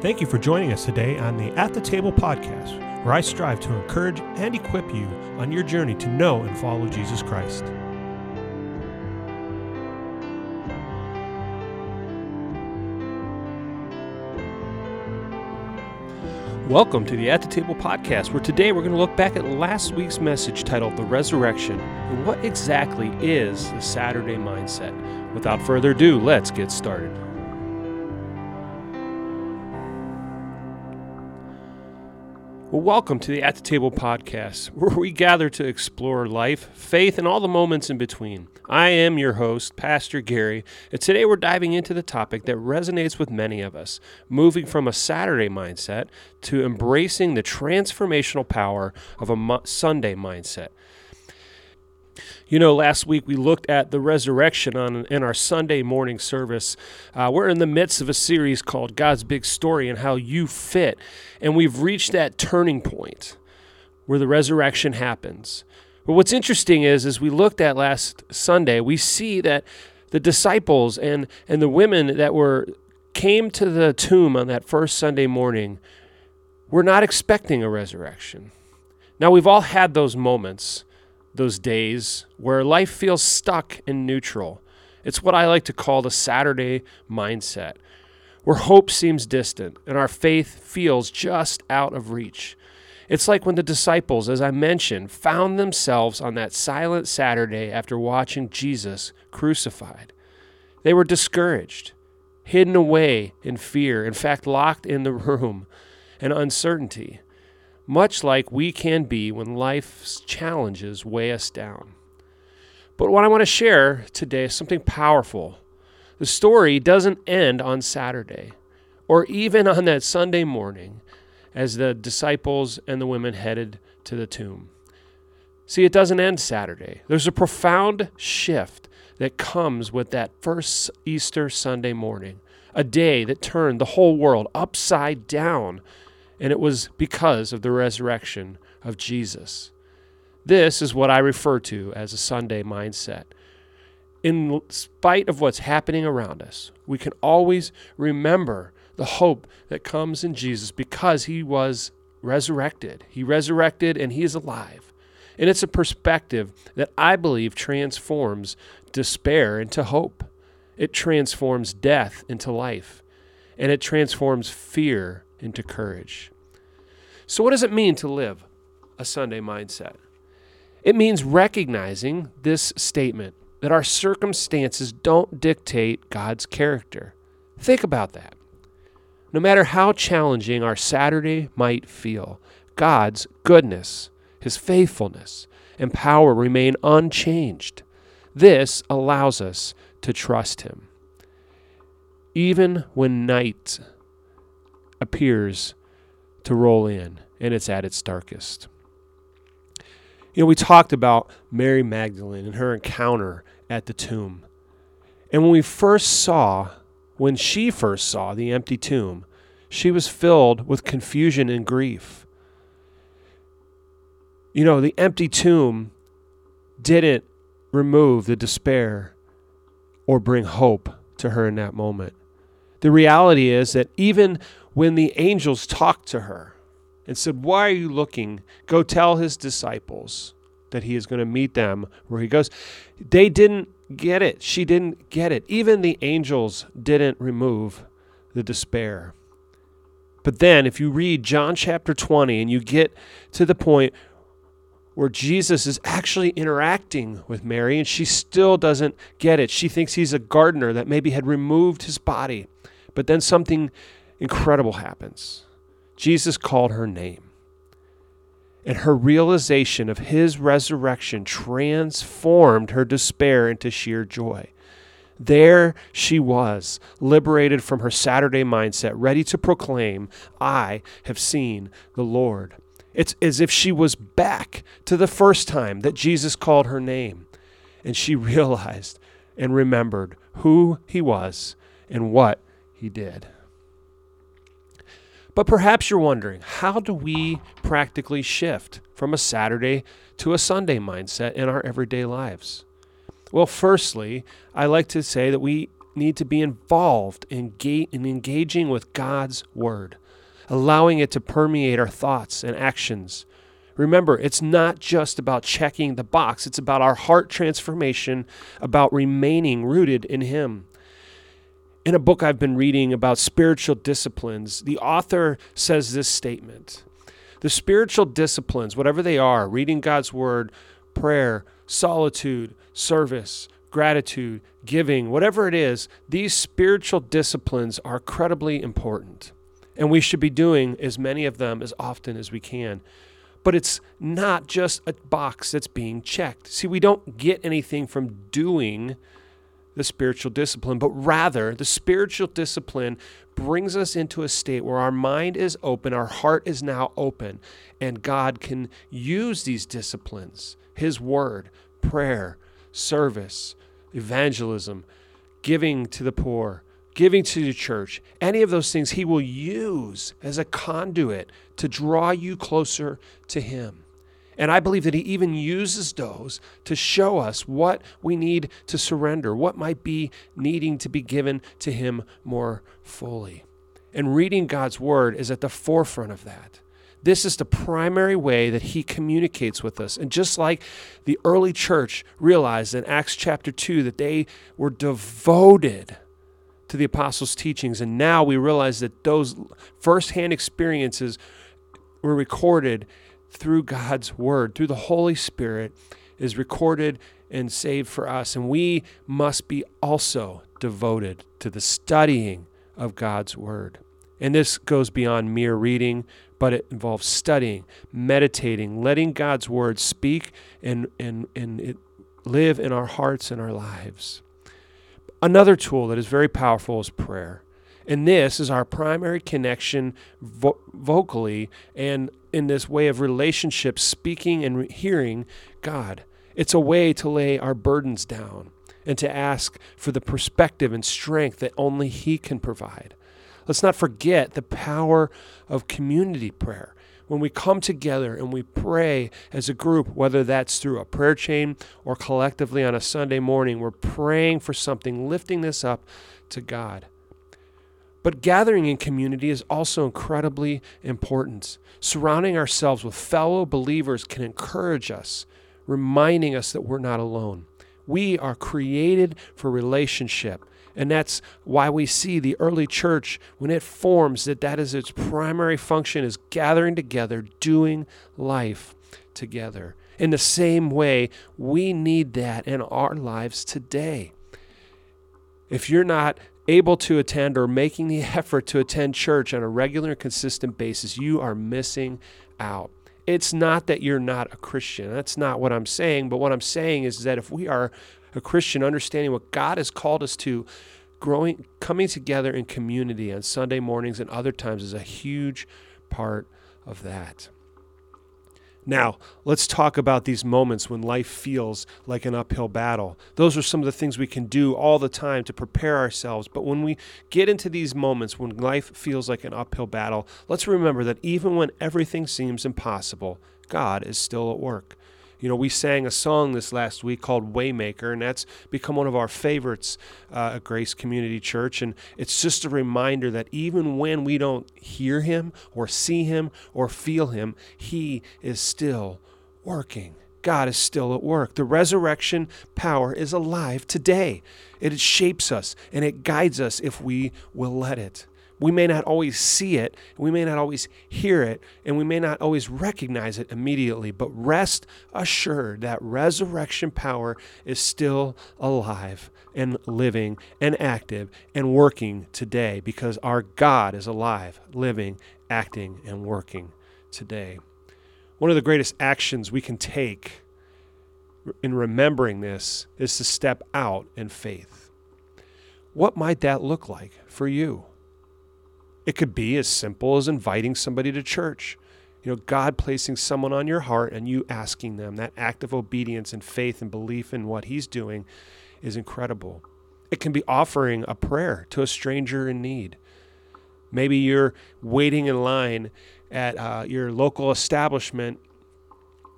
Thank you for joining us today on the At the Table podcast, where I strive to encourage and equip you on your journey to know and follow Jesus Christ. Welcome to the At the Table podcast, where today we're going to look back at last week's message titled The Resurrection and what exactly is the Saturday mindset. Without further ado, let's get started. Well, welcome to the At the Table podcast, where we gather to explore life, faith, and all the moments in between. I am your host, Pastor Gary, and today we're diving into the topic that resonates with many of us, moving from a Saturday mindset to embracing the transformational power of a Sunday mindset. You know, last week we looked at the resurrection in our Sunday morning service. We're in the midst of a series called God's Big Story and How You Fit. And we've reached that turning point where the resurrection happens. But what's interesting is, as we looked at last Sunday, we see that the disciples and the women that came to the tomb on that first Sunday morning were not expecting a resurrection. Now, we've all had those moments, those days where life feels stuck in neutral. It's what I like to call the Saturday mindset, where hope seems distant and our faith feels just out of reach. It's like when the disciples, as I mentioned, found themselves on that silent Saturday after watching Jesus crucified. They were discouraged, hidden away in fear, in fact, locked in the room in uncertainty, much like we can be when life's challenges weigh us down. But what I want to share today is something powerful. The story doesn't end on Saturday, or even on that Sunday morning as the disciples and the women headed to the tomb. See, it doesn't end Saturday. There's a profound shift that comes with that first Easter Sunday morning, a day that turned the whole world upside down. And it was because of the resurrection of Jesus. This is what I refer to as a Sunday mindset. In spite of what's happening around us, we can always remember the hope that comes in Jesus because he was resurrected. He resurrected and he is alive. And it's a perspective that I believe transforms despair into hope. It transforms death into life. And it transforms fear into courage. So what does it mean to live a Sunday mindset? It means recognizing this statement that our circumstances don't dictate God's character. Think about that. No matter how challenging our Saturday might feel, God's goodness, his faithfulness, and power remain unchanged. This allows us to trust him. Even when night appears to roll in and it's at its darkest. You know, we talked about Mary Magdalene and her encounter at the tomb. And when she first saw the empty tomb, she was filled with confusion and grief. You know, the empty tomb didn't remove the despair or bring hope to her in that moment. The reality is that even when the angels talked to her and said, "Why are you looking? Go tell his disciples that he is going to meet them where he goes," they didn't get it. She didn't get it. Even the angels didn't remove the despair. But then if you read John chapter 20 and you get to the point where Jesus is actually interacting with Mary and she still doesn't get it. She thinks he's a gardener that maybe had removed his body. But then something incredible happens. Jesus called her name. And her realization of his resurrection transformed her despair into sheer joy. There she was, liberated from her Saturday mindset, ready to proclaim, "I have seen the Lord." It's as if she was back to the first time that Jesus called her name. And she realized and remembered who he was and what he did. But perhaps you're wondering, how do we practically shift from a Saturday to a Sunday mindset in our everyday lives? Well, firstly, I like to say that we need to be involved in engaging with God's Word, allowing it to permeate our thoughts and actions. Remember, it's not just about checking the box. It's about our heart transformation, about remaining rooted in Him. In a book I've been reading about spiritual disciplines, the author says this statement: the spiritual disciplines, whatever they are, reading God's Word, prayer, solitude, service, gratitude, giving, whatever it is, these spiritual disciplines are incredibly important. And we should be doing as many of them as often as we can. But it's not just a box that's being checked. See, we don't get anything from doing the spiritual discipline, but rather the spiritual discipline brings us into a state where our mind is open, our heart is now open, and God can use these disciplines, His Word, prayer, service, evangelism, giving to the poor, giving to the church, any of those things He will use as a conduit to draw you closer to Him. And I believe that He even uses those to show us what we need to surrender, what might be needing to be given to Him more fully. And reading God's Word is at the forefront of that. This is the primary way that He communicates with us. And just like the early church realized in Acts chapter 2 that they were devoted to the apostles' teachings, and now we realize that those firsthand experiences were recorded through God's Word, through the Holy Spirit, is recorded and saved for us. And we must be also devoted to the studying of God's Word. And this goes beyond mere reading, but it involves studying, meditating, letting God's Word speak and it live in our hearts and our lives. Another tool that is very powerful is prayer. And this is our primary connection vocally and in this way of relationship, speaking and hearing God. It's a way to lay our burdens down and to ask for the perspective and strength that only He can provide. Let's not forget the power of community prayer. When we come together and we pray as a group, whether that's through a prayer chain or collectively on a Sunday morning, we're praying for something, lifting this up to God. But gathering in community is also incredibly important. Surrounding ourselves with fellow believers can encourage us, reminding us that we're not alone. We are created for relationship. And that's why we see the early church, when it forms, that is its primary function, is gathering together, doing life together. In the same way, we need that in our lives today. If you're not able to attend or making the effort to attend church on a regular and consistent basis, you are missing out. It's not that you're not a Christian. That's not what I'm saying. But what I'm saying is that if we are a Christian, understanding what God has called us to, coming together in community on Sunday mornings and other times is a huge part of that. Now, let's talk about these moments when life feels like an uphill battle. Those are some of the things we can do all the time to prepare ourselves. But when we get into these moments when life feels like an uphill battle, let's remember that even when everything seems impossible, God is still at work. You know, we sang a song this last week called Waymaker, and that's become one of our favorites at Grace Community Church. And it's just a reminder that even when we don't hear Him or see Him or feel Him, He is still working. God is still at work. The resurrection power is alive today. It shapes us and it guides us if we will let it. We may not always see it, we may not always hear it, and we may not always recognize it immediately, but rest assured that resurrection power is still alive and living and active and working today because our God is alive, living, acting, and working today. One of the greatest actions we can take in remembering this is to step out in faith. What might that look like for you? It could be as simple as inviting somebody to church. You know, God placing someone on your heart and you asking them. That act of obedience and faith and belief in what He's doing is incredible. It can be offering a prayer to a stranger in need. Maybe you're waiting in line at your local establishment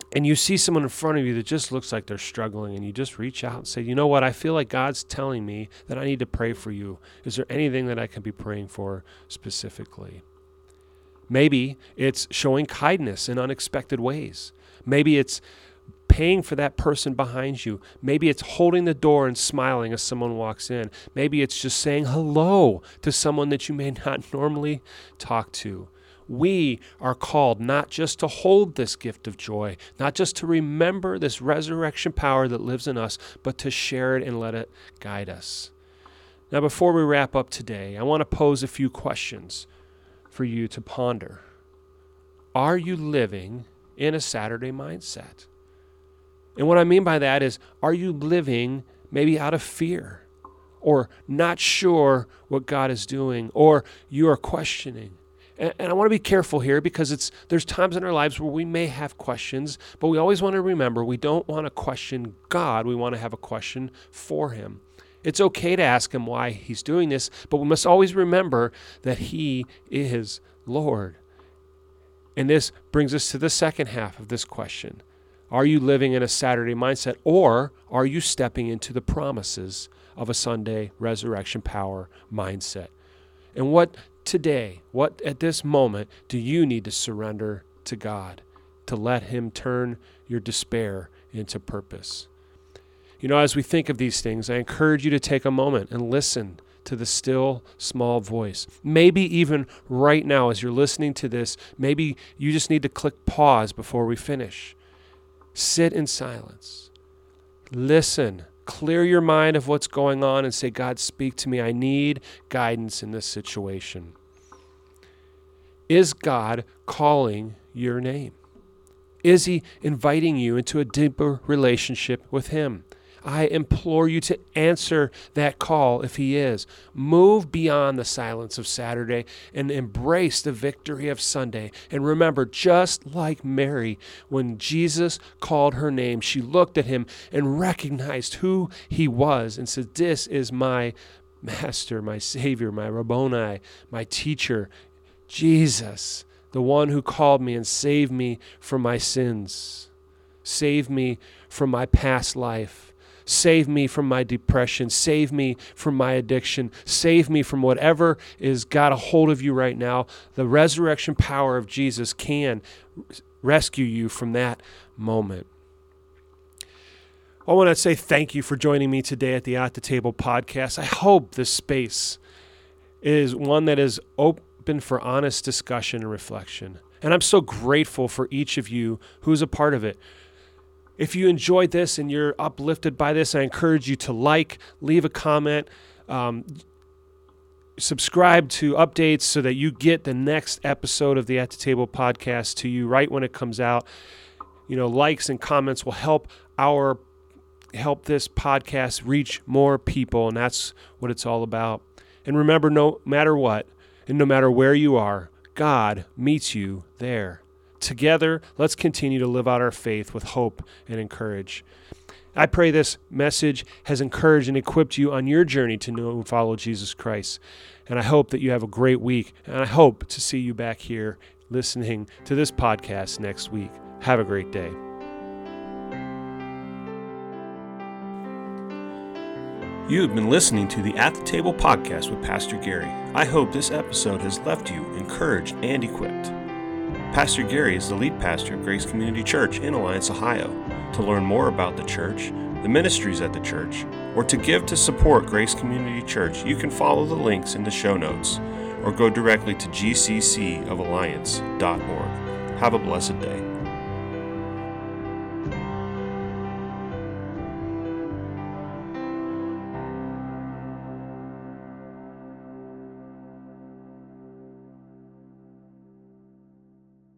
and you see someone in front of you that just looks like they're struggling, and you just reach out and say, you know what, I feel like God's telling me that I need to pray for you. Is there anything that I can be praying for specifically? Maybe it's showing kindness in unexpected ways. Maybe it's paying for that person behind you. Maybe it's holding the door and smiling as someone walks in. Maybe it's just saying hello to someone that you may not normally talk to. We are called not just to hold this gift of joy, not just to remember this resurrection power that lives in us, but to share it and let it guide us. Now, before we wrap up today, I want to pose a few questions for you to ponder. Are you living in a Saturday mindset? And what I mean by that is, are you living maybe out of fear, or not sure what God is doing, or you are questioning? And I want to be careful here, because there's times in our lives where we may have questions, but we always want to remember we don't want to question God. We want to have a question for Him. It's okay to ask Him why He's doing this, but we must always remember that He is Lord. And this brings us to the second half of this question. Are you living in a Saturday mindset, or are you stepping into the promises of a Sunday resurrection power mindset? And what at this moment do you need to surrender to God to let Him turn your despair into purpose? You know, as we think of these things, I encourage you to take a moment and listen to the still small voice. Maybe even right now as you're listening to this, maybe you just need to click pause before we finish. Sit in silence. Listen. Clear your mind of what's going on and say, God, speak to me. I need guidance in this situation. Is God calling your name? Is He inviting you into a deeper relationship with Him? I implore you to answer that call if He is. Move beyond the silence of Saturday and embrace the victory of Sunday. And remember, just like Mary, when Jesus called her name, she looked at Him and recognized who He was and said, this is my Master, my Savior, my Rabboni, my teacher, Jesus, the one who called me and saved me from my sins, saved me from my past life. Save me from my depression. Save me from my addiction. Save me from whatever is got a hold of you right now. The resurrection power of Jesus can rescue you from that moment. I want to say thank you for joining me today at the At the Table podcast. I hope this space is one that is open for honest discussion and reflection. And I'm so grateful for each of you who's a part of it. If you enjoyed this and you're uplifted by this, I encourage you to leave a comment, subscribe to updates so that you get the next episode of the At the Table podcast to you right when it comes out. You know, likes and comments will help this podcast reach more people, and that's what it's all about. And remember, no matter what, and no matter where you are, God meets you there. Together, let's continue to live out our faith with hope and encourage. I pray this message has encouraged and equipped you on your journey to know and follow Jesus Christ. And I hope that you have a great week. And I hope to see you back here listening to this podcast next week. Have a great day. You have been listening to the At the Table podcast with Pastor Gary. I hope this episode has left you encouraged and equipped. Pastor Gary is the lead pastor of Grace Community Church in Alliance, Ohio. To learn more about the church, the ministries at the church, or to give to support Grace Community Church, you can follow the links in the show notes or go directly to gccovalliance.org. Have a blessed day.